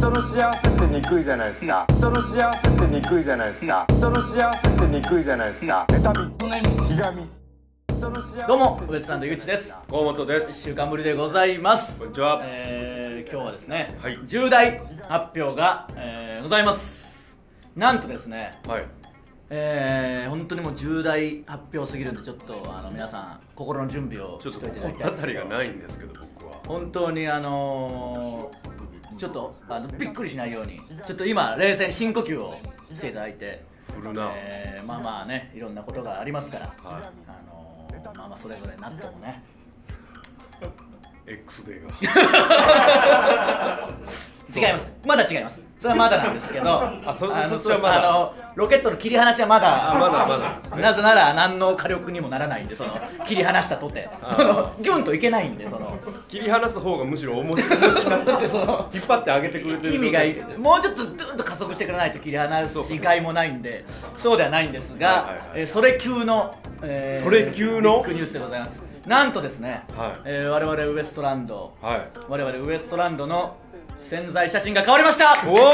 人の幸せってにくいじゃないですか。人の幸せってにくいじゃないですか。人の幸せってにくいじゃないですか。妬み、ひがみ。 どうもウエストランド井口です。 河本です。 1週間ぶりでございます。 こんにちは。 今日はですね、 はい、 重大発表が、ございます。なんとですね、 はい、 本当にもう重大発表すぎるんで、ちょっと皆さん心の準備をしといていただきたいんですけど。 ちょっと心当たりがないんですけど、僕は本当にちょっとびっくりしないように、ちょっと今冷静に深呼吸をしていただいて、 振るな、 まあまあね、いろんなことがありますから、 はい、 まあまあそれぞれなんともね X デーが違います、まだ違います。それはまだなんですけどそっちはまだロケットの切り離しはまだまだ、 なぜなら何の火力にもならないんで、その切り離したとてギュンといけないんで、その切り離す方がむしろ面白いなってその引っ張ってあげてくれてる意味がもうちょっとドゥンと加速してくれないと切り離しがいもないんで、そうではないんですが、それ級のそれ級のビッグニュースでございます。なんとですね、 はい、 我々ウエストランド、 はい、 我々ウエストランドの宣材写真が変わりました。 おお、す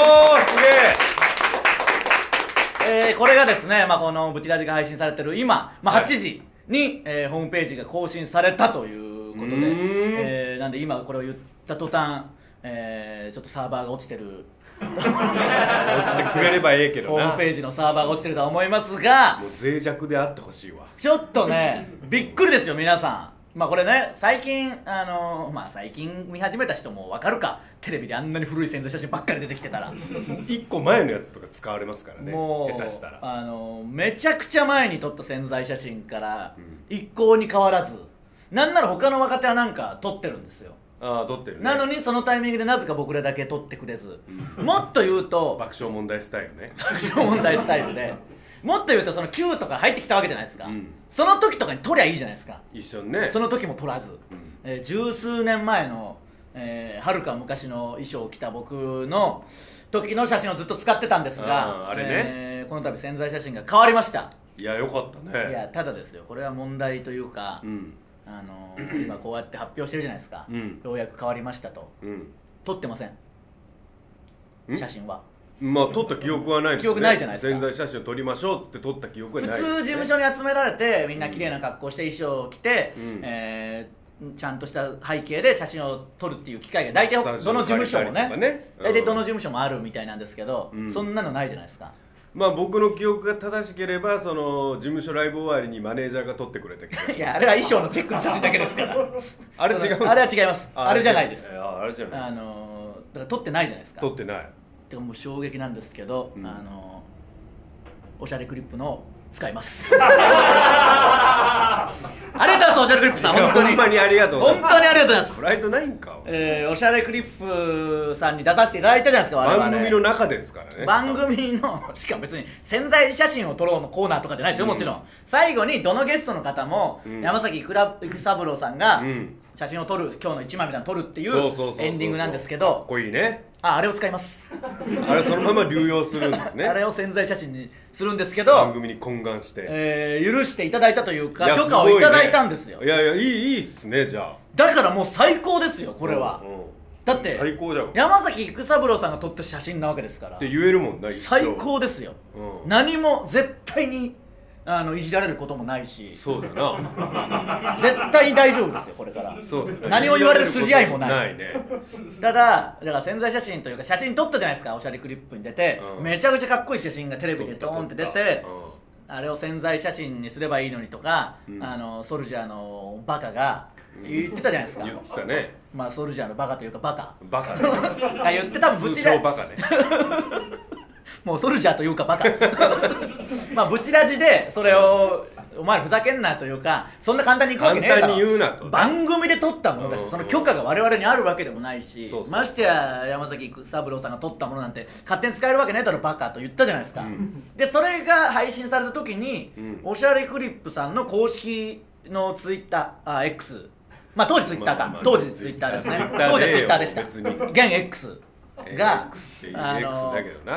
げえ。これがですね、このブチラジが配信されてる今、8時に、ホームページが更新されたということで、なんで今これを言った途端、ちょっとサーバーが落ちてる落ちてくれればええけどな。 ホームページのサーバーが落ちてるとは思いますが、 もう脆弱であってほしいわ。 ちょっとね、びっくりですよ皆さん。これね、最近最近見始めた人も分かるか、テレビであんなに古い宣材写真ばっかり出てきてたら 1個前のやつとか使われますからね、 もう下手したらめちゃくちゃ前に撮った宣材写真から一向に変わらず、なんなら他の若手はなんか撮ってるんですよ。 撮ってるね。 なのにそのタイミングでなぜか僕らだけ撮ってくれず、もっと言うと爆笑問題スタイルね。 爆笑問題スタイルでもっと言うと、その Q とか入ってきたわけじゃないですか、その時とかに撮りゃいいじゃないですか。 一緒にね。 その時も撮らず、十数年前のはるか昔の衣装を着た僕の時の写真をずっと使ってたんですが、 あれね、 この度宣材写真が変わりました。 いや、よかったね。 いや、ただですよ、これは問題というか、今こうやって発表してるじゃないですか、ようやく変わりましたと、撮ってません、写真は。 撮った記憶はないですね。 記憶ないじゃないですか。 宣材写真を撮りましょうっつって撮った記憶はないですね。 普通事務所に集められて、みんな綺麗な格好して衣装を着て、ちゃんとした背景で写真を撮るっていう機会が大体どの事務所もね、大体どの事務所もあるみたいなんですけど、そんなのないじゃないですか。 僕の記憶が正しければ、その事務所ライブ終わりにマネージャーが撮ってくれた気がします。 いや、あれは衣装のチェックの写真だけですからあれ違う。 あれは違います。あれじゃないです。 あれじゃない。 だから撮ってないじゃないですか。 撮ってない。 てかもう衝撃なんですけど、おしゃれクリップの使いますありがとうございます、おしゃれクリップさん。本当にほんまにありがとうございます。 本当にありがとうございます。 フライトナインか。 おしゃれクリップさんに出させていただいたじゃないですか、我々。 番組の中ですからね。 番組のしかも別に宣材写真を撮ろうのコーナーとかじゃないですよ、もちろん。最後にどのゲストの方も、山崎育三郎さんが写真を撮る、今日の一枚みたいなの撮るっていうエンディングなんですけど、 かっこいいね。 あれを使います。 あれそのまま流用するんですね。 あれを宣材写真にするんですけど、 番組に懇願して、 許していただいたというか、許可をいただいたんですよ。 いやいや、いいっすね。じゃあだからもう最高ですよ、これは。だって最高じゃん。 山崎育三郎さんが撮った写真なわけですからって言えるもんな。 最高ですよ。何も絶対にいじられることもないし、 そうだな。 絶対に大丈夫ですよ、これから。 そうだね。 何を言われる筋合いもない。 ないね。 ただから宣材写真というか、写真撮ったじゃないですか、おしゃれクリップに出て、めちゃくちゃかっこいい写真がテレビでドーンって出て、あれを宣材写真にすればいいのにとか、ソルジャーのバカが言ってたじゃないですか。 言ってたね。 ソルジャーのバカというかバカね。 言ってたぶん通称バカね。 もうソルジャーというかバカブチラジでそれをお前らふざけんなというか、そんな簡単にいくわけねえだろ、 簡単に言うなと。 番組で撮ったものだし、その許可が我々にあるわけでもないし、ましてや山崎育三郎さんが撮ったものなんて勝手に使えるわけねえだろバカと言ったじゃないですか。でそれが配信された時に、おしゃれクリップさんの公式のツイッター、X、当時ツイッターか、当時ツイッターですね、当時はツイッターでした、現 X が X っていう X だけどな、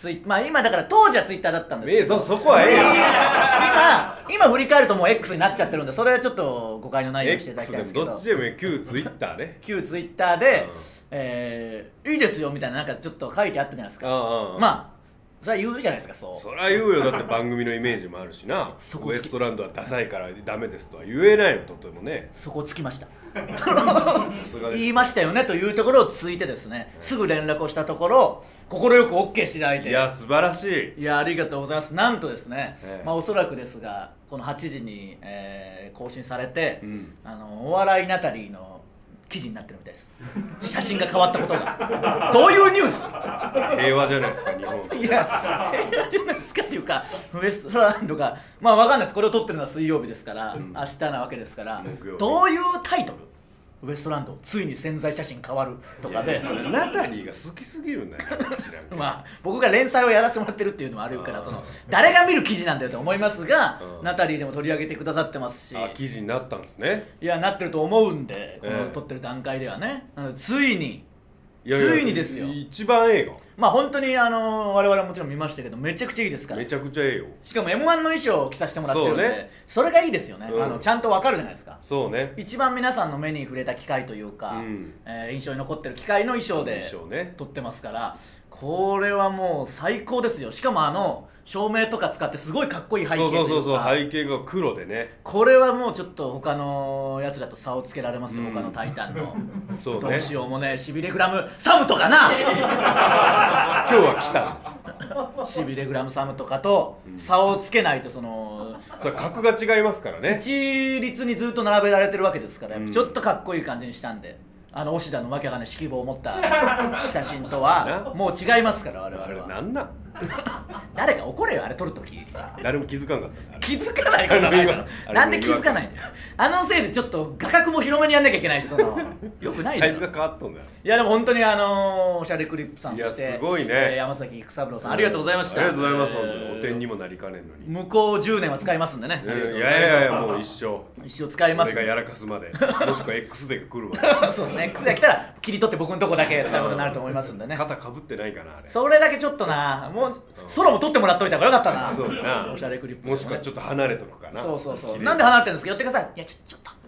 まあ今だから当時はツイッターだったんですけど、 そこはええやん今振り返るともう X になっちゃってるんで、それはちょっと誤解のないようにしていただきたいんですけど、 どっちでもいい、旧ツイッターね。 旧ツイッターで、いいですよみたいななんかちょっと書いてあったじゃないですか。まあそれは言うじゃないですか。そりゃ言うよ。だって番組のイメージもあるしな。ウエストランドはダサいからダメですとは言えないの、とてもね。 そこつきましたさすがです。 言いましたよねというところをついてですね、すぐ連絡をしたところ快く OK していただいて、 いや素晴らしい。 いやありがとうございます。なんとですね、まあおそらくですがこの8時に、更新されて、お笑いナタリーの記事になってるみたいです写真が変わったことがどういうニュース。 平和じゃないですか日本。 いや平和じゃないですかっていうか、ウエストランドがまあわかんないです。これを撮ってるのは水曜日ですから、明日なわけですから、どういうタイトル、ウエストランドついに宣材写真変わるとかで、 ナタリーが好きすぎるんだよ。知らんけどまあ僕が連載をやらせてもらってるっていうのもあるから、その誰が見る記事なんだよと思いますが、ナタリーでも取り上げてくださってますし、 記事になったんですね。 いやなってると思うんで、この撮ってる段階ではね、なのでついにですよ。 一番ええよ。 まあ本当に我々はもちろん見ましたけど、めちゃくちゃいいですから。 めちゃくちゃええよ。 しかも M1 の衣装を着させてもらってるんで、 そうね、 それがいいですよね、ちゃんとわかるじゃないですか。 そうね。 一番皆さんの目に触れた機会というか、印象に残ってる機会の衣装で撮ってますから、これはもう最高ですよ。しかも照明とか使ってすごいかっこいい背景というか、 そう背景が黒でね。 これはもうちょっと他のやつらと差をつけられますよ、他のタイタンの。 そうね、 どうしようもね、しびれグラムサムとかな今日は来たしびれグラムサムとかと差をつけないと、その格が違いますからね。 一律にずっと並べられてるわけですから、ちょっとかっこいい感じにしたんで、押田のわけわかんない指揮棒を持った写真とはもう違いますから、我々は。 あれなんなん誰か怒れよ、あれ撮るとき。 誰も気づかんかったね。 気づかないことないから。なんで気づかないんだよ。せいでちょっと画角も広めにやんなきゃいけないし、よくないサイズが変わっとんだよ。 いやでも本当におしゃれクリップさん、そしてすごいね、 山崎育三郎さん、ありがとうございました。 ありがとうございます。お点にもなりかねんのに。 向こう10年は使いますんでね。 いやもう一生使います。 俺がやらかすまで、もしくは X デーが来るまで。 そうですね、X デーが来たら切り取って僕のとこだけ使うことになると思いますんでね。 肩かぶってないかな、あれ。 それだけちょっとな、もうソロも取ってもらっといた方がよかったな。 そうだな。 おしゃれクリップ、 もしくはちょっと離れとくかな。 そうなんで離れてるんですか。寄ってください。いやちょっと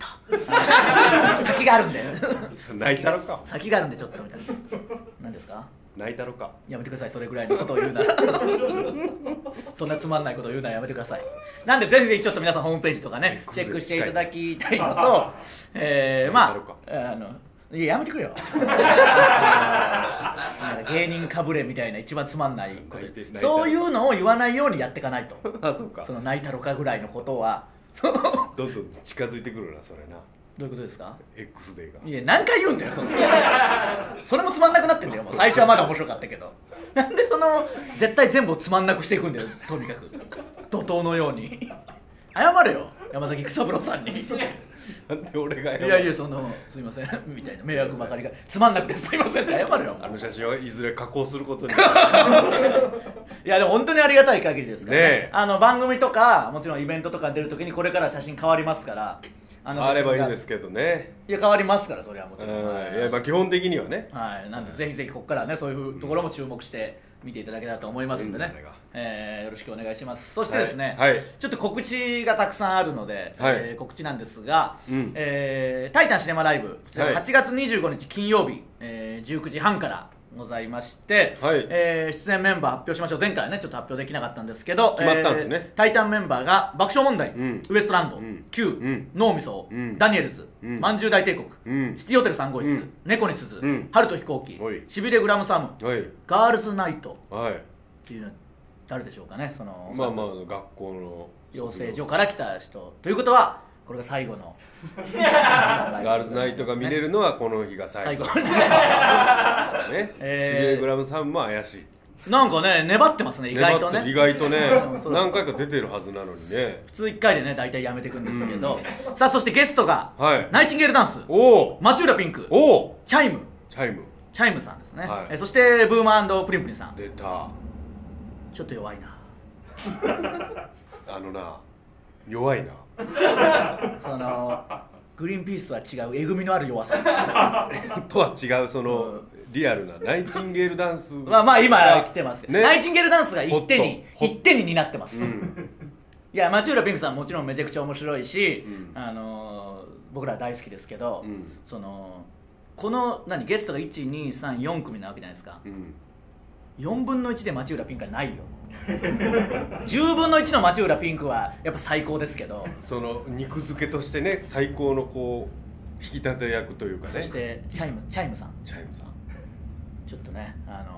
先があるんで泣いたろか。 先があるんでちょっとみたいな。何ですか。 泣いたろか。 やめてください、それぐらいのことを言うならそんなつまんないことを言うならやめてください。なんでぜひぜひちょっと皆さんホームページとかねチェックしていただきたいのと、まあいややめてくれよ芸人かぶれみたいな一番つまんないこと、そういうのを言わないようにやっていかないと。 そうか。 その泣いたろかぐらいのことはどんどん近づいてくるな、それな。 どういうことですか。 X デーが。 いや何回言うんだよそれもつまんなくなってんだよ。もう最初はまだ面白かったけど、なんで絶対全部をつまんなくしていくんだよ。とにかく怒涛のように謝れよ、山崎育三郎さんになんで俺が謝る。 いやすいませんみたいな、迷惑ばかりがつまんなくてすいませんって謝れよ。 写真はいずれ加工することにいやでも本当にありがたい限りですからね。 番組とかもちろんイベントとか出るときにこれから写真変わりますから、 あればいいんですけどね。 いや変わりますから、それはもちろん。 いや基本的にはね。 なんでぜひぜひここからね、そういうところも注目して見ていただけたらと思いますんでね、よろしくお願いします。そしてですね、ちょっと告知がたくさんあるので、告知なんですが、タイタンシネマライブ、8月25日金曜日、19時半からございまして、出演メンバー発表しましょう。前回はねちょっと発表できなかったんですけど、 決まったんですね。 タイタンメンバーが爆笑問題、ウエストランド、Q、脳みそ、ダニエルズ、まんじゅう大帝国、シティホテル3号室、猫に鈴、春と飛行機、しびれグラムサム、ガールズナイトっていうのは誰でしょうかね。 まあ学校の養成所から来た人ということは、これが最後のガールズナイトが見れるのはこの日が最後ね。しびれグラムさんも怪しい。 なんかね粘ってますね、意外とね。 何回か出てるはずなのにね。 普通1回でね大体やめていくんですけど、さあそしてゲストがナイチンゲールダンス、町浦ピンク、チャイムさんですね。そしてブーマー&プリンプリンさん。 出た。 ちょっと弱いな弱いな。 グリーンピースとは違うえぐみのある弱さとは違うそのリアルなナイチンゲールダンスまあ今来てますけど、ね、ナイチンゲールダンスが一手に担ってます、いや町浦ピンクさんもちろんめちゃくちゃ面白いし、僕ら大好きですけど、そのこのゲストが1234組なわけじゃないですか、4分の1で町浦ピンクはないよ10分の1の町浦ピンクはやっぱ最高ですけど、 その肉付けとしてね最高のこう引き立て役というかね。 そしてチャイムさんちょっとね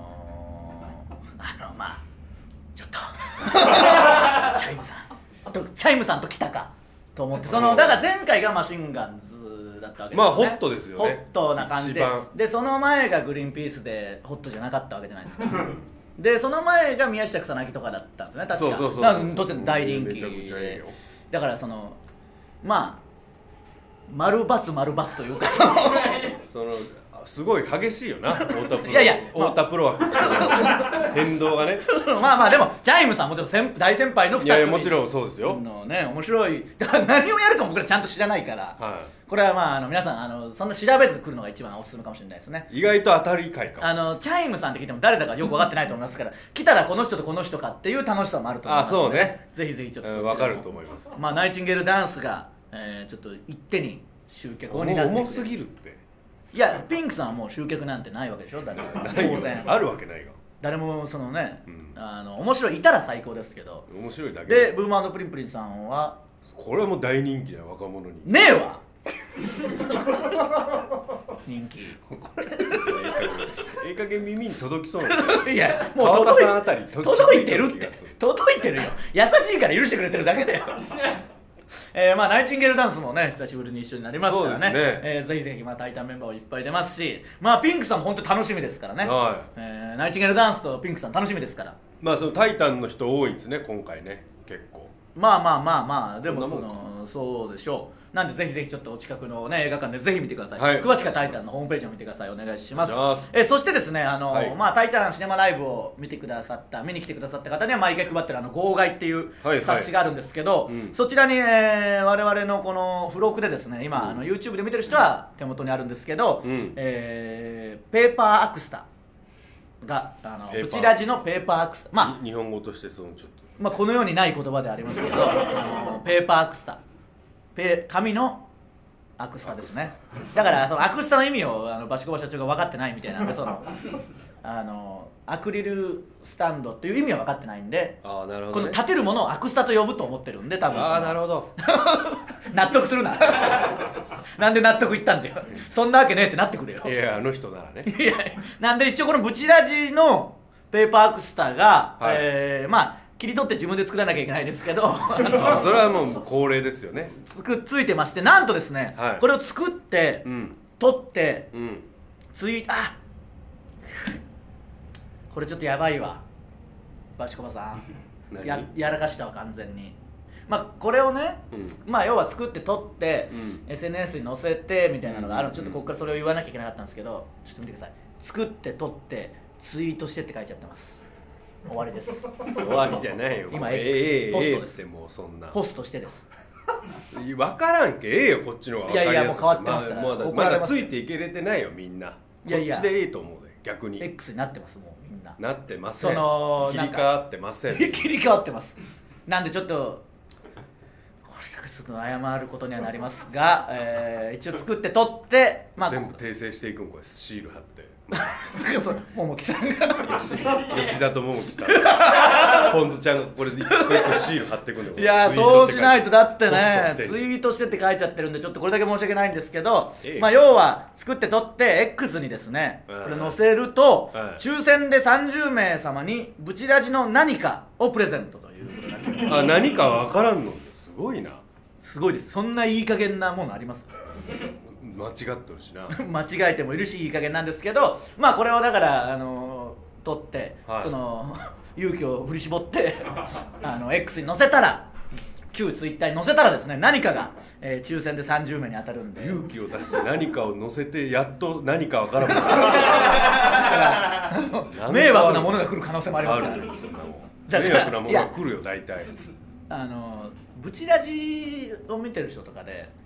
まあちょっとチャイムさんと来たかと思って、だから前回がマシンガンズだったわけですよね。 まあホットですよね、 ホットな感じでその前がグリーンピースでホットじゃなかったわけじゃないですかでその前が宮下草薙とかだったんですね確か。そうとっても大人気めちゃくちゃいいよ。 だからまあ丸×というかすごい激しいよな太田プロ。 いやいや、 太田プロは変動がねまあでもチャイムさんもちろん大先輩の2人。 いやいやもちろんそうですよ面白い。だから何をやるかも僕らちゃんと知らないから、これはまあ皆さんそんな調べず来るのが一番おすすめかもしれないですね。 意外と当たり回かも。 チャイムさんって聞いても誰だかよく分かってないと思いますから来たらこの人とこの人かっていう楽しさもあると思いますので、 そうね、 ぜひぜひちょっと分かると思います。 まあナイチンゲールダンスがちょっと一手に集客になって重すぎるって。 いやピンクさんはもう集客なんてないわけでしょ。だって当然あるわけないが。 誰も面白いいたら最高ですけど。 面白いだけでブーマー&プリンプリンさんはこれはもう大人気だよ若者に。 ねえわ人気いい加減耳に届きそうな。 いやもう川田さんあたり届いてるって届いてるよ。優しいから許してくれてるだけだよまあナイチンゲールダンスもね久しぶりに一緒になりますからね。ぜひぜひタイタンメンバーもいっぱい出ますし、まあピンクさんも本当に楽しみですからね。ナイチンゲールダンスとピンクさん楽しみですから。 まあそのタイタンの人多いんですね今回ね結構。まあでもそうでしょう。なんでぜひぜひちょっとお近くのね映画館でぜひ見てください。詳しくはタイタンのホームページを見てください。お願いします。そしてですねタイタンシネマライブを見に来てくださった方には毎回配ってる号外っていう冊子があるんですけど、そちらに我々のこの付録でですね今YouTube で見てる人は手元にあるんですけど、ペーパーアクスタがブチラジのペーパーアクスタ、 日本語としてちょっとこの世にない言葉でありますけどペーパーアクスタ、紙のアクスタですね。だからそのアクスタの意味をバシコバ社長が分かってないみたいなんでアクリルスタンドっていう意味は分かってないんで、 なるほどね、 この立てるものをアクスタと呼ぶと思ってるんで多分。 なるほど納得するななんで納得いったんだよそんなわけねえってなってくれよ。 いやあの人ならねいやなんで一応このブチラジのペーパーアクスタが、切り取って自分で作らなきゃいけないですけどそれはもう恒例ですよね。 ついてまして、なんとですね、これを作って、取って、これちょっとやばいわバシコバさんやらかしたわ完全に。これをね、要は作って取って、SNS に載せてみたいなのがあるので、ちょっとここからそれを言わなきゃいけなかったんですけど、ちょっと見てください。作って取ってツイートしてって書いちゃってます。終わりです。 終わりじゃないよ。 今 X ポストです。 もうそんなポストしてです。 分からんけよこっちの方が分かりやすい。 いやもう変わってますから。 まだついていけれてないよみんな。こっちでいいと思うで逆に。 X になってますもうみんな。 なってません。切り替わってません。 切り替わってます。なんでちょっとこれだけちょっと謝ることにはなりますが、一応作って取って全部訂正していくんこれシール貼って。 桃木さんが吉田と桃木さんポンズちゃんがこれ一個一個シール貼ってくんで。 いやそうしないとだってねツイートしてって書いちゃってるんでちょっとこれだけ申し訳ないんですけど、要は作って取って X にですねこれ載せると抽選で30名様にブチラジの何かをプレゼントということになります。 何か分からんのってすごいな。 すごいです。そんないい加減なものあります？ 間違ってるしな間違えてもいるしいい加減なんですけど、これをだから取って、その勇気を振り絞ってX に載せたら旧ツイッターに載せたらですね何かが、抽選で30名に当たるんで、 勇気を出して何かを載せてやっと何か分からんもんだ迷惑なものが来る可能性もありますから。 迷惑なものが来るよ大体。 ブチラジを見てる人とかで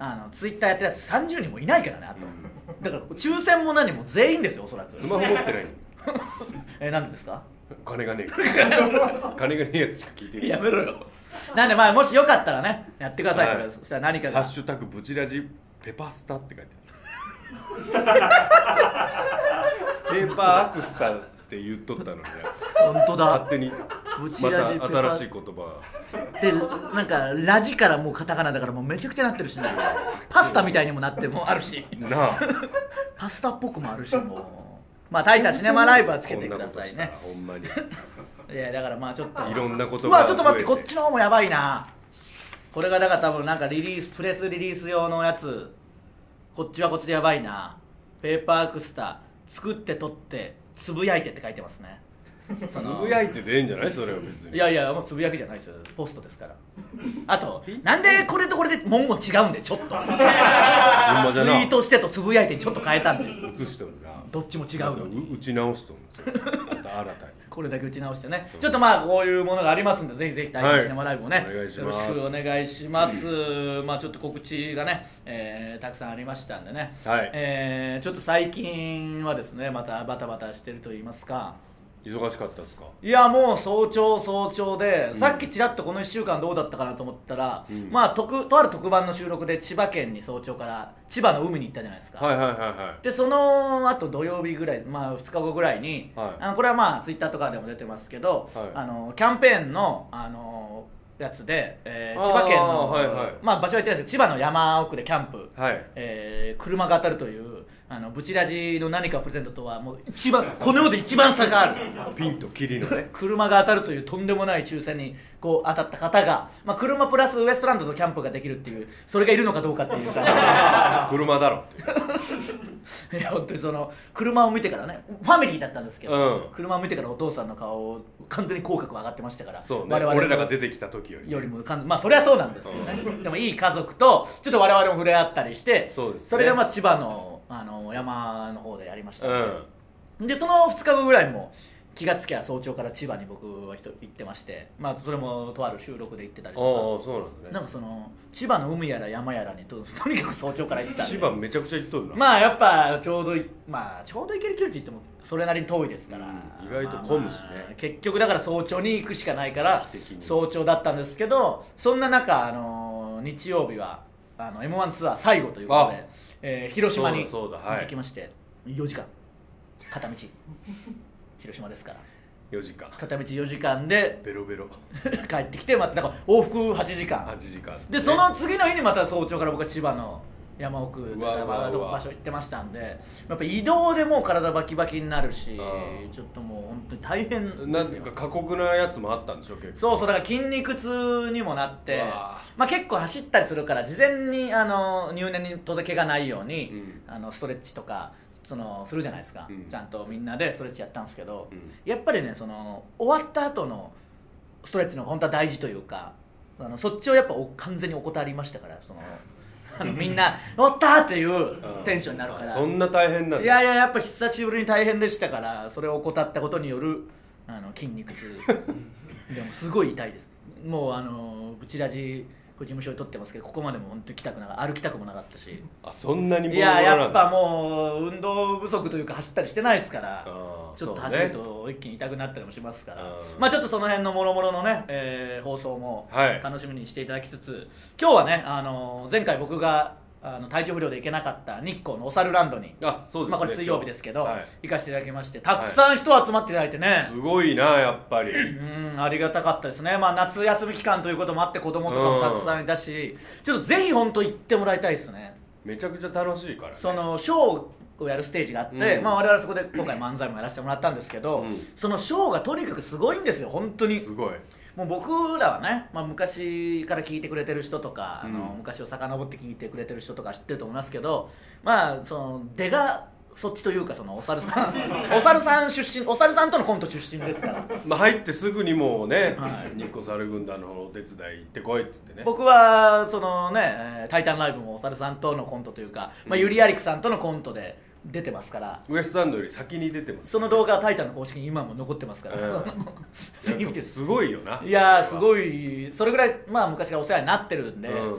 ツイッターやってるやつ30人もいないからね、あと、だから抽選も何も全員ですよ、おそらく。 スマホ持ってないのなんでですか？ 金がねえ金がねえやつしか聞いてない。 やめろよ。なんでまあもしよかったらねやってください、これ。そしたら何かハッがシュタグブチラジペパスタって書いてあるペーパーアクスタって言っとったのにね、 本当だ、 勝手にブチまラジペパた新しい言葉で、なんかラジからもうカタカナだからもうめちゃくちゃなってるしね、パスタみたいにもなってもあるしなあパスタっぽくもあるし、もうまあタイタンシネマライブはつけてくださいね。 ほんまにいやだからまあちょっといろんなことがうわちょっと待って、こっちの方もやばいな。これがだから多分なんかプレスリリース用のやつ、こっちはこっちでやばいな。ペーパーアクスタ作って撮ってつぶやいてって書いてますね。 つぶやいてでいいんじゃない？それは別に。 いやいやもうつぶやきじゃないですよ、ポストですから。あとなんでこれとこれで文言違うんで、ちょっとツイートしてとつぶやいてちょっと変えたんで映してるな、 どっちも違うのに打ち直しとるんですよまた新たにこれだけ打ち直してね、ちょっとまあこういうものがありますんで、ぜひぜひ大変シネマライブをね、 はい、 よろしくお願いします。まあちょっと告知がね、たくさんありましたんでね、 はいちょっと最近はですねまたバタバタしてると言いますか、 忙しかったですか？ いやもう早朝で、さっきちらっとこの1週間どうだったかなと思ったら、まあとある特番の収録で千葉県に早朝から千葉の海に行ったじゃないですか。 はいはいはいはい。 でそのあと土曜日ぐらい、まあ2日後ぐらいに、 はい、 これはまあツイッターとかでも出てますけど、 はい、 キャンペーンのやつで、千葉県の、 はいはい、 まあ場所は言ってないですけど、千葉の山奥でキャンプ、 はい、 車が当たるというブチラジの何かプレゼントとはもう一番この世で一番差があるピンとキリのね車が当たるというとんでもない抽選にこう当たった方が、まあ、車プラスウエストランドとキャンプができるっていう、それがいるのかどうかっていうか車だろっていや本当にその車を見てからね、ファミリーだったんですけど、 うん、 車を見てからお父さんの顔を完全に口角上がってましたから、 そうね、俺らが出てきた時よりもまあそれはそうなんですけどね、でもいい家族とちょっと我々も触れ合ったりして、 そうですね、 それがまあ千葉の山の方でやりましたので、でその2日後ぐらいも気がつきゃ早朝から千葉に僕は行ってまして、まあそれもとある収録で行ってたりとか、 そうなんだね、 なんかその千葉の海やら山やらにとにかく早朝から行ってたんで、 千葉めちゃくちゃ行っとるな。 まあやっぱちょうど行ける距離って言ってもそれなりに遠いですから、 意外と混むしね、 結局だから早朝に行くしかないから早朝だったんですけど、そんな中日曜日はM1 ツアー最後ということで、広島に行ってきまして、4時間片道広島ですから 4時間片道4時間でベロベロ帰ってきて、まただから往復8時間で、その次の日にまた早朝から僕は千葉の山奥とか場所行ってましたんで、やっぱ移動でもう体バキバキになるし、ちょっともう本当に大変ですよ。 なんか過酷なやつもあったんでしょ結構。そうだから筋肉痛にもなって、まあ結構走ったりするから事前に入念に当然怪我ないように、ストレッチとかするじゃないですか、ちゃんとみんなでストレッチやったんですけど、やっぱりね終わった後のストレッチの本当は大事というか、そっちをやっぱ完全に怠りましたから、みんな「終わった!」っていうテンションになるから、 そんな大変なんだ。 いややっぱ久しぶりに大変でしたから、それを怠ったことによる筋肉痛でもすごい痛いです。もうブチラジ事務所に撮ってますけど、ここまでも本当に歩きたくもなかったし、 そんなにいややっぱもう運動不足というか走ったりしてないですから、ちょっと走ると一気に痛くなったりもしますから、まあちょっとその辺のもろもろのね、放送も楽しみにしていただきつつ、今日はね前回僕が体調不良で行けなかった日光のおさるランドに、まあこれ水曜日ですけど行かせていただきまして、たくさん人集まっていただいてね、 すごいなやっぱりありがたかったですね。まあ夏休み期間ということもあって子供とかもたくさんいたし、ちょっとぜひ本当行ってもらいたいですね。 めちゃくちゃ楽しいからね。 ショーをやるステージがあって、まあ我々そこで今回漫才もやらせてもらったんですけど、そのショーがとにかくすごいんですよ。本当にすごい。 もう僕らはね、まあ、昔から聞いてくれてる人とか、昔を遡って聞いてくれてる人とか知ってると思いますけど、まあ出がそっちというかお猿さんお猿さん出身、お猿さんとのコント出身ですから、 まあ入ってすぐにもうね、日光猿軍団のお手伝い行ってこいって言ってね、 僕はタイタンライブもお猿さんとのコントというか、まあ、ユリアリクさんとのコントで出てますから、 ウエストランドより先に出てます、 その動画はタイタンの公式に今も残ってますから、 すごいよな。 いやすごい、それぐらいまあ昔からお世話になってるんで、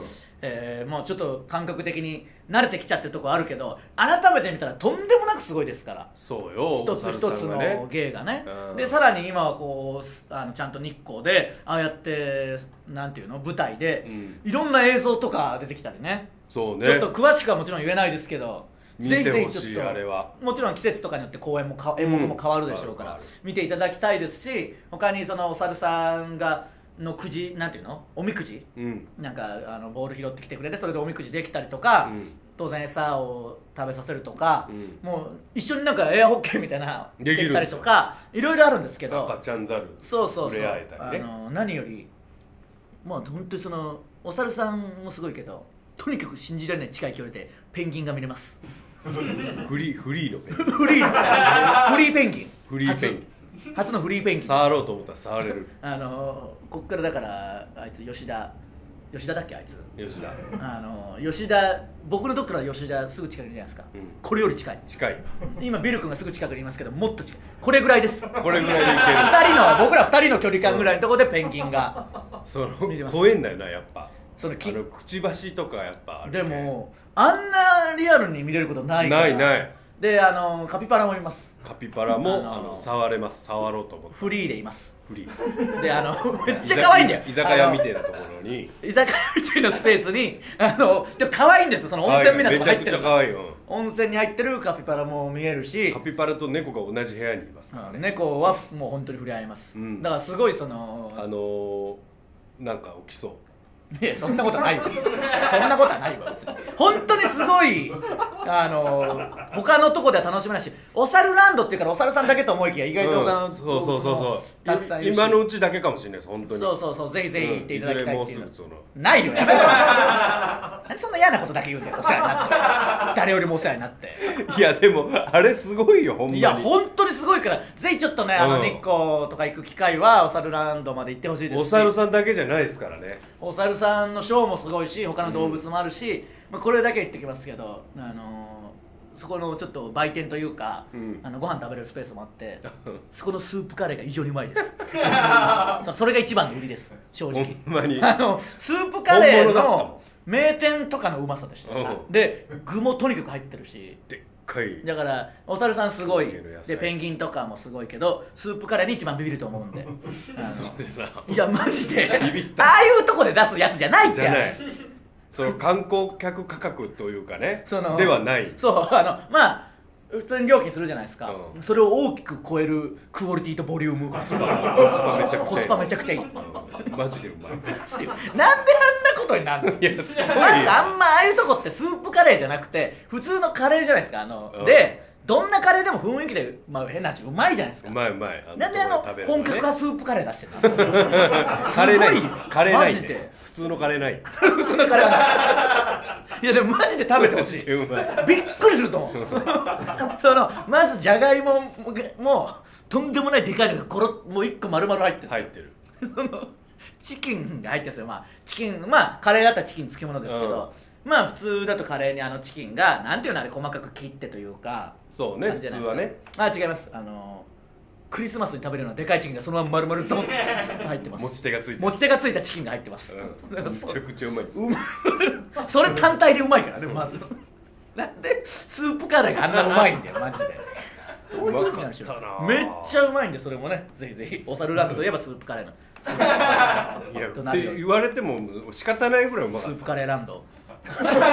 もうちょっと感覚的に慣れてきちゃってるところあるけど、改めて見たらとんでもなくすごいですから。 そうよ、 一つ一つの芸がね、 うん、 でさらに今はこうちゃんと日光でああやってなんていうの舞台で、いろんな映像とか出てきたりね。 そうね、 ちょっと詳しくはもちろん言えないですけど、 ぜひぜひちょっとあれはもちろん季節とかによって公演も演目も変わるでしょうから、見ていただきたいですし、他にそのお猿さんがのくじなんていうのおみくじ、なんかボール拾ってきてくれてそれでおみくじできたりとか、当然餌を食べさせるとか、もう一緒になんかエアホッケーみたいなできたりとかいろいろあるんですけど、 赤ちゃんザルそう触れ合えたりね、 何よりまあ本当にそのお猿さんもすごいけど、とにかく信じられない近い距離でペンギンが見れます。 フリーのペンギンフリーペンギンフリーペンギン初のフリーペンギン触ろうと思ったら触れる。 こっからだからあいつ吉田だっけ、あいつ吉田吉田、僕のとこから吉田すぐ近くにいるじゃないですか、これより近い今ビル君がすぐ近くにいますけど、もっと近い、これぐらいです。 これぐらいでいける僕ら2人の距離感ぐらいのところでペンギンが怖えんだよな、やっぱそのくちばしとかやっぱある、 でもあんなリアルに見れることないから。 ないでカピバラもいます。 カピバラも触れます。触ろうと思ってフリーでいます。 フリーでめっちゃ可愛いんだよ。 居酒屋みたいなところに居酒屋みたいなスペースにでも可愛いんですよ、その温泉みたいなとこ入ってる。 めちゃくちゃ可愛いよ。 温泉に入ってるカピバラも見えるし、 カピバラと猫が同じ部屋にいますからね。 猫はもう本当に触れ合います、だからすごいそのなんか起きそう。 いや、そんなことないわ。そんなことはないわ、別に。本当にすごい他のとこでは楽しめないし、お猿ランドっていうからお猿さんだけと思いきや意外と他のそうたくさんいるし、 今のうちだけかもしれないです、本当に。 そうぜひぜひ行っていただきたいっていうの、ないよ、やめろ。何そんな嫌なことだけ言うんだよ、お世話になって誰よりもお世話になって。 いやでもあれすごいよ、ほんまに。 いや本当にすごいから、ぜひちょっとね、日光とか行く機会はお猿ランドまで行ってほしいですし、 お猿さんだけじゃないですからね。 お猿さんのショーもすごいし、他の動物もあるし、これだけ言ってきますけど、そこのちょっと売店というか、ご飯食べれるスペースもあってそこのスープカレーが異常にうまいですそれが一番の売りです、正直。 ほんまにスープカレーの名店とかのうまさでした。で具もとにかく入ってるし、 でっかい。 だからお猿さんすごいで、ペンギンとかもすごいけど、スープカレーに一番ビビると思うんでそうじゃない。 いやマジでああいうとこで出すやつじゃないって。 じゃない、その観光客価格というかね、ではない。 そうまあ普通に料金するじゃないですか、それを大きく超えるクオリティとボリュームがすごい。コスパめちゃくちゃいい。 マジでうまい。 なんであんなことになるの。まずあんまああいうとこってスープカレーじゃなくて普通のカレーじゃないですか。でどんなカレーでも雰囲気で、変な話うまいじゃないですか。 うまい。 なんで本格派スープカレー出してるの。 カレーない。カレーないって普通のカレーない。 普通のカレーはない。いやでもマジで食べてほしい。びっくりすると思う。まずじゃがいももとんでもないでかいのがもう1個丸々入ってる。チキンが入ってるんですよ。チキンカレーだったらチキン付き物ですけど、普通だとカレーにチキンがなんていうの、あれ細かく切ってというか、 そうね、普通はね。 違います。クリスマスに食べるようなでかいチキンがそのまま丸々ドンって入ってます。持ち手がついたチキンが入ってます。 めちゃくちゃうまいです。 それ単体でうまいからね、まず。なんでスープカレーがあんなうまいんだよ、マジで。 うまかったな。 めっちゃうまいんで、それもね、ぜひぜひお猿ランドといえばスープカレーの。 いやって言われても仕方ないぐらいうまかった。 スープカレーランド。 スープカレ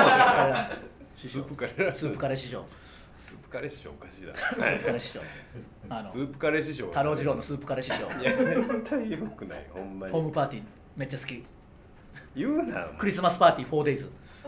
ー師匠。 スープカレー師匠おかしいだ。 スープカレー師匠。 スープカレー師匠。 太郎次郎のスープカレー師匠。 いや絶対良くない、ほんまに。 ホームパーティーめっちゃ好き。 言うな。 クリスマスパーティー 4days。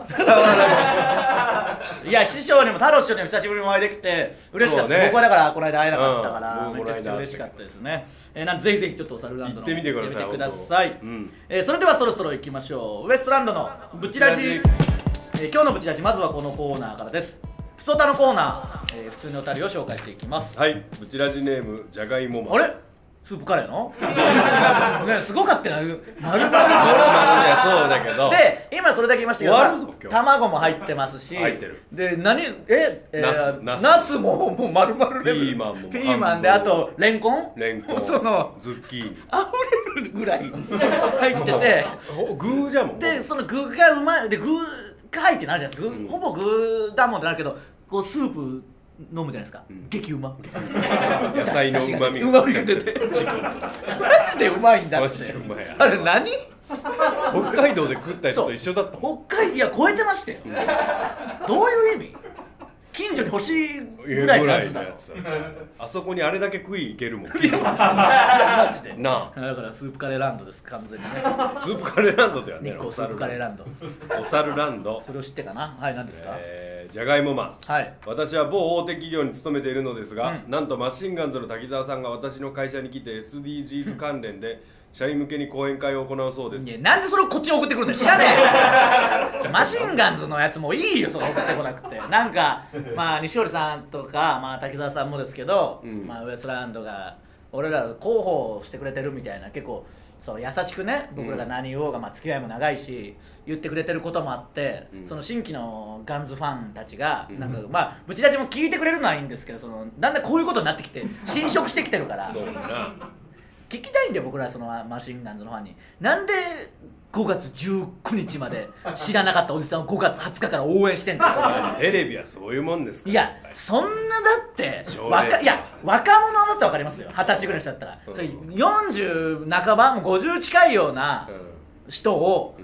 いや師匠にも太郎師匠にも久しぶりにお会いできて嬉しかったです。僕はだからこの間会えなかったからめちゃくちゃ嬉しかったですね。なんでぜひぜひちょっとお猿ランドの行ってみてください。 それではそろそろ行きましょう。ウエストランドのブチラジ。今日のブチラジ、まずはこのコーナーからです。ふつおたのコーナー、普通のお便りを紹介していきます。 はい、ブチラジネームじゃがいもあれスープカレーのね、すごかったな、丸々 いやそうだけど、 で今それだけ言いましたけど、卵も入ってますし、 入ってる。 でナスも丸々 ピーマンもピーマンで、あとレンコンそのズッキーニあふれるぐらい入ってて具じゃもん。 でその具がうまいで具が入ってなるじゃないですか、ほぼ具だもんってなるけどこうスープ飲むじゃないですか、激うま野菜のうまみが出てマジでうまいんだって。あれ何北海道で食ったやつと一緒だったもん。 北海道いや超えてましたよ、どういう意味近所に欲しいぐらいのやつだろ。 あそこにあれだけ食いいけるもん。マジでなあ。 だからスープカレーランドです完全にね。 スープカレーランドではね。 日光スープカレーランド。 お猿ランド。 それを知ってかな。はい、何ですか。 じゃがいもマン。 はい。 私は某大手企業に勤めているのですが、なんとマシンガンズの滝沢さんが私の会社に来て SDGs 関連で社員向けに講演会を行うそうです。 いや、なんでそれをこっちに送ってくるんだよ、知らねえよマシンガンズのやつもいいよ、それ送ってこなくて。なんかまあ西堀さんとか、まあ、滝沢さんもですけど、まあ、ウエストランドが俺ら広報してくれてるみたいな、結構そう優しくね、僕らが何言おうが、まあ、付き合いも長いし言ってくれてることもあって、その新規のガンズファンたちがなんか、まあブチラジも聞いてくれるのはいいんですけど、そのだんだんこういうことになってきて侵食してきてるからそうだな。 聞きたいんだよ、僕らそのマシンガンズのファンに。なんで5月19日まで知らなかったおじさんを5月20日から応援してんだよテレビはそういうもんですから。 いや、そんなだっていや若者だって分かりますよ、20歳ぐらいの人だったら、それ40半ばもう50近いような人を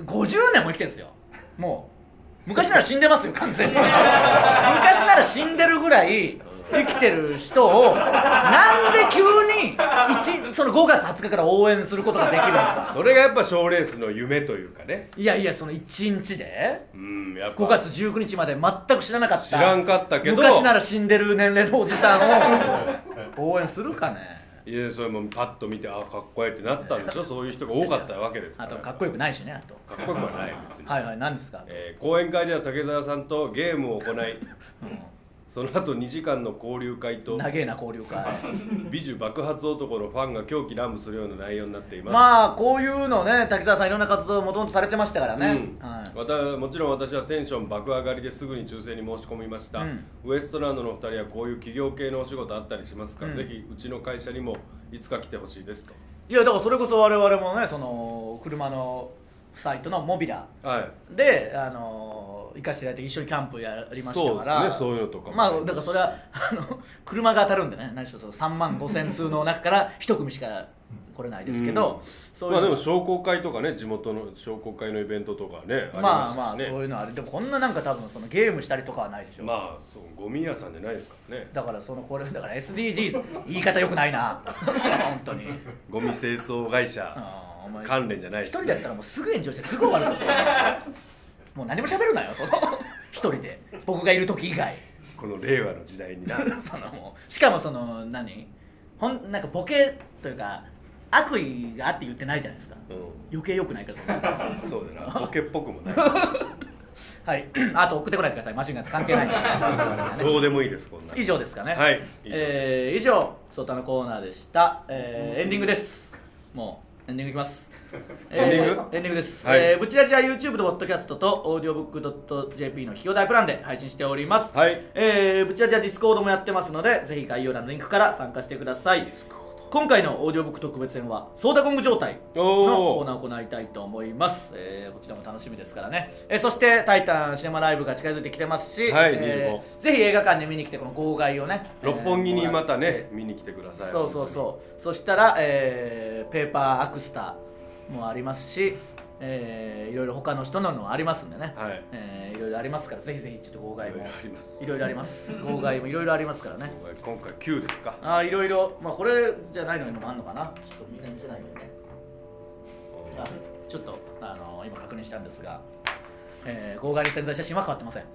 50年も生きてるんですよ。もう昔なら死んでますよ完全に昔なら死んでるぐらい生きてる人をなんで急にその5月20日から応援することができるのか。 それがやっぱ賞レースの夢というかね。 いやいや、その1日でやっぱ 5月19日まで全く知らなかった、 知らんかったけど昔なら死んでる年齢のおじさんを応援するかね。 いや、それもパッと見て、あ、かっこいいってなったんでしょ。そういう人が多かったわけですかあら。 とかっこよくないしね。あとかっこよくはない別に。 はいはい、何ですか。 講演会では竹澤さんとゲームを行い、その後2時間の交流会と長えな交流会美女爆発男のファンが狂気乱舞するような内容になっています。 まあこういうのね、滝沢さんいろんな活動をもともとされてましたからね、 もちろん私はテンション爆上がりですぐに抽選に申し込みました、ウエストランドの2人はこういう企業系のお仕事あったりしますか、ぜひうちの会社にもいつか来てほしいですと。 いやだからそれこそ我々もね、その車のサイトのモビラで、行かせていただいて一緒にキャンプやりましたから。 そうですね、そういうのとかもまあだからそれは車が当たるんでね、何しろ3万5000通の中から一組しか来れないですけど、 まあでも商工会とかね、地元の商工会のイベントとかね、 まあまあそういうのある。でもこんななんか多分そのゲームしたりとかはないでしょ。 まあそう、ゴミ屋さんでないですからね。 だからこれだから SDGs 言い方よくないな本当に。 ゴミ清掃会社関連じゃないし、 一人だったらもうすぐ炎上してすぐ終わるぞもう何も喋るなよ、その一人で僕がいる時以外、 この令和の時代になしかもそのなんかボケというか悪意があって言ってないじゃないですか、余計良くないからそうだな、ボケっぽくもないはい、あと送ってこないでください、マシンガンズ関係ないどうでもいいです。こんな以上ですかね。 はい、 以上ソータのコーナーでした。エンディングです。もうエンディングいきます。エンディングです。ブチラジは YouTube と Podcast と audiobook.jp の企業大プランで配信しております。 はい、 ブチラジは Discord もやってますので、ぜひ概要欄のリンクから参加してください。今回のオーディオブック特別編はソーダコング状態のコーナーを行いたいと思います。こちらも楽しみですからね。そしてタイタンシネマライブが近づいてきてますし、ぜひ映画館に見に来てこの号外をね、 六本木にまたね見に来てください。 そしたら、ペーパーアクスタもありますし、いろいろ他の人のもありますんでね、いろいろありますから、ぜひぜひちょっと号外もいろいろあります。号外もいろいろありますからね。 今回9ですか。 いろいろ、まあこれじゃないのにもあるのかな。ちょっとみんな見せないようにね。ちょっと今確認したんですが、号外に宣材写真は変わってません。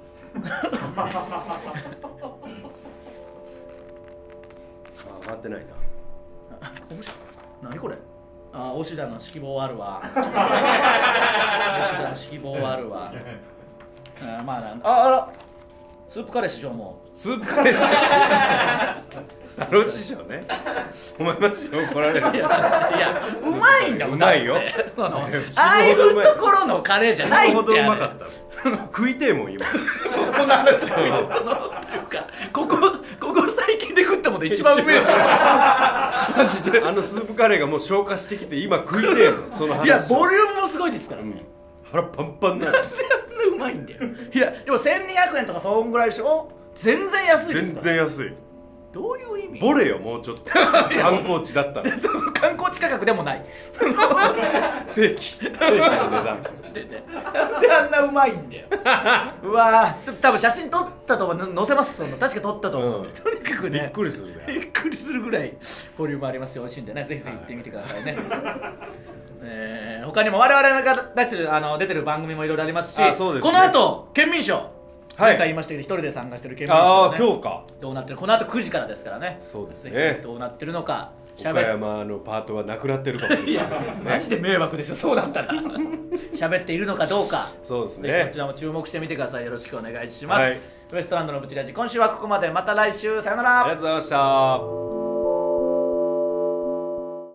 変わってないな。 何これ。押田の指揮棒あるわ。押田の指揮棒あるわ。まああら、スープカレー師匠も。 スープカレー師匠。太郎師匠ね。お前マジで怒られる。 いや、うまいんだもん。 うまいよ。 ああいうところのカレーじゃないって。 ほどうまかった。食いてえもん今。 こんな話だけど、ここ最近で食ったもんで一番うめえのマジであのスープカレーがもう消化してきて今食いてえのその話。 いやボリュームもすごいですからね、 腹パンパンなの。 うまいんだよ。いやでも1200円とかそんぐらいでしょ。全然安いです全から。 然安い。 どういう意味？ ボレよもうちょっと観光地だったら。 その観光地価格でもない正規の値段であんなうまいんだようわー多分写真撮ったと思う載せます。その確か撮ったと思う、とにかくねびっくりするね。 びっくりするぐらいボリュームありますよ。美味しいんでね、ぜひぜひ行ってみてくださいね。他にも我々が出てる番組もいろいろありますし、 そうですね、 この後県民賞、前回言いましたけど一人で参加してる県民賞、ね、 今日かどうなってる、この後9時からですからね。 そうですね、 ぜひどうなってるのか。 岡山のパートはなくなってるかもしれないですけどね。 マジで迷惑ですよ、そうだったら喋っているのかどうか、 そうですね、 ぜひこちらも注目してみてください。よろしくお願いします、 はい、 ウエストランドのブチラジ、今週はここまで。また来週、さよなら。 ありがとうございました。